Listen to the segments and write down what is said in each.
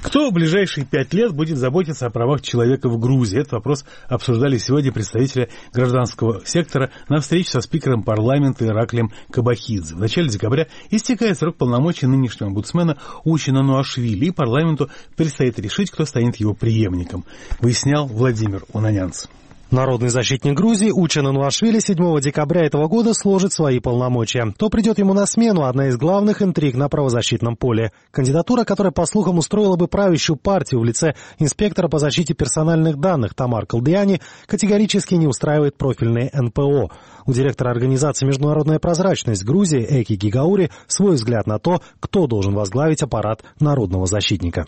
Кто в ближайшие 5 лет будет заботиться о правах человека в Грузии? Этот вопрос обсуждали сегодня представители гражданского сектора на встрече со спикером парламента Ираклием Кобахидзе. В начале декабря истекает срок полномочий нынешнего омбудсмена Учена Нуашвили, и парламенту предстоит решить, кто станет его преемником, выяснял Владимир Унанянц. Народный защитник Грузии Учена Нуашвили 7 декабря этого года сложит свои полномочия. То придет ему на смену одна из главных интриг на правозащитном поле. Кандидатура, которая, по слухам, устроила бы правящую партию в лице инспектора по защите персональных данных Тамар Калдиани, категорически не устраивает профильные НПО. У директора организации «Международная прозрачность» Грузии Эки Гигаури свой взгляд на то, кто должен возглавить аппарат народного защитника.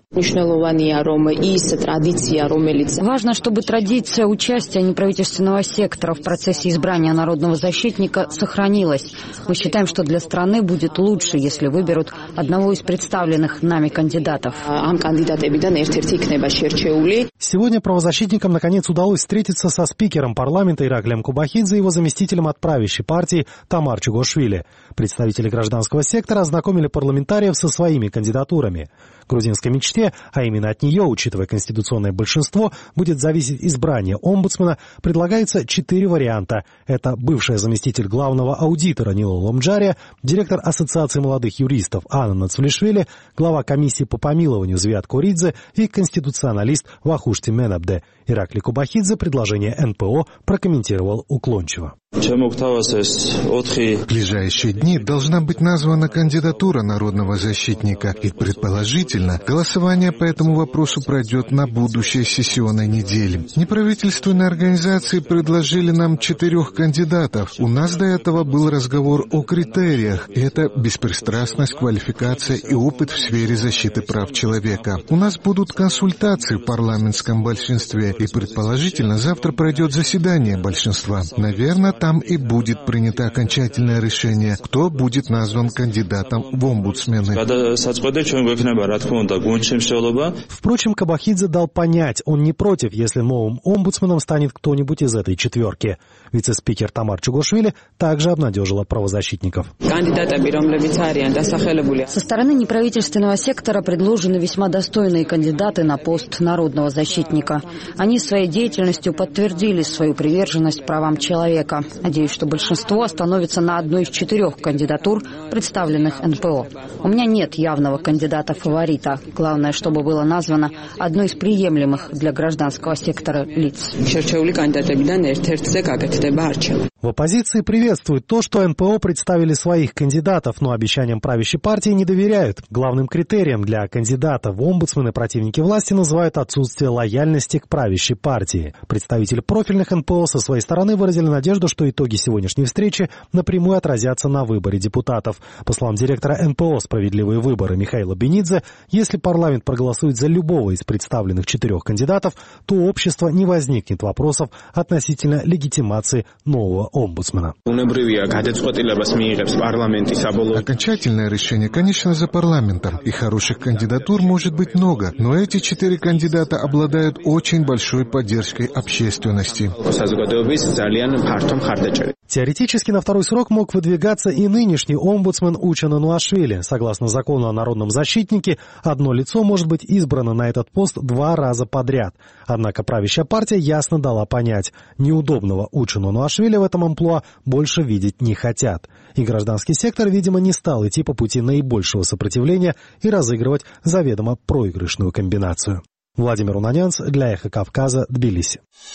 Важно, чтобы традиция участия неправительственного сектора в процессе избрания народного защитника сохранилась. Мы считаем, что для страны будет лучше, если выберут одного из представленных нами кандидатов. Сегодня правозащитникам наконец удалось встретиться со спикером парламента Ираклием Кобахидзе и его заместителем от правящей партии Тамар Чугошвили. Представители гражданского сектора ознакомили парламентариев со своими кандидатурами. Грузинской мечте, а именно от нее, учитывая конституционное большинство, будет зависеть избрание омбудсмена, предлагается 4 варианта. Это бывшая заместитель главного аудитора Нила Ломджария, директор Ассоциации молодых юристов Анна Нацвлишвили, глава комиссии по помилованию Звиат Коридзе и конституционалист Вахушти Менабде. Ираклий Кобахидзе предложение НПО прокомментировал уклончиво. В ближайшие дни должна быть названа кандидатура народного защитника, и, предположительно, голосование по этому вопросу пройдет на будущей сессионной неделе. Неправительственные организации предложили нам 4 кандидатов. У нас до этого был разговор о критериях. Это беспристрастность, квалификация и опыт в сфере защиты прав человека. У нас будут консультации в парламентском большинстве, и, предположительно, завтра пройдет заседание большинства. Наверное, там и будет принято окончательное решение, кто будет назван кандидатом в омбудсмены. Впрочем, Кобахидзе дал понять, он не против, если новым омбудсменом станет кто-нибудь из этой 4. Вице-спикер Тамар Чугошвили также обнадежила правозащитников. Со стороны неправительственного сектора предложены весьма достойные кандидаты на пост народного защитника. Они своей деятельностью подтвердили свою приверженность правам человека. Надеюсь, что большинство остановится на одной из 4 кандидатур, представленных НПО. У меня нет явного кандидата-фаворита. Главное, чтобы было названо одно из приемлемых для гражданского сектора лиц. В оппозиции приветствуют то, что НПО представили своих кандидатов, но обещаниям правящей партии не доверяют. Главным критерием для кандидата в омбудсмены противники власти называют отсутствие лояльности к правящей партии. Представители профильных НПО со своей стороны выразили надежду, что итоги сегодняшней встречи напрямую отразятся на выборе депутатов. По словам директора НПО «Справедливые выборы» Михаила Бенидзе, если парламент проголосует за любого из представленных 4 кандидатов, то у общества не возникнет вопросов относительно легитимации нового омбудсмена. Окончательное решение, конечно, за парламентом. И хороших кандидатур может быть много, но эти 4 кандидата обладают очень большой поддержкой общественности. Теоретически на второй срок мог выдвигаться и нынешний омбудсмен Учена Нуашвили. Согласно закону о народном защитнике, одно лицо может быть избрано на этот пост 2 раза подряд. Однако правящая партия ясно дала понять, неудобного Учену Нуашвили в этом амплуа больше видеть не хотят. И гражданский сектор, видимо, не стал идти по пути наибольшего сопротивления и разыгрывать заведомо проигрышную комбинацию. Владимир Унанянц для Эхо Кавказа, Тбилиси.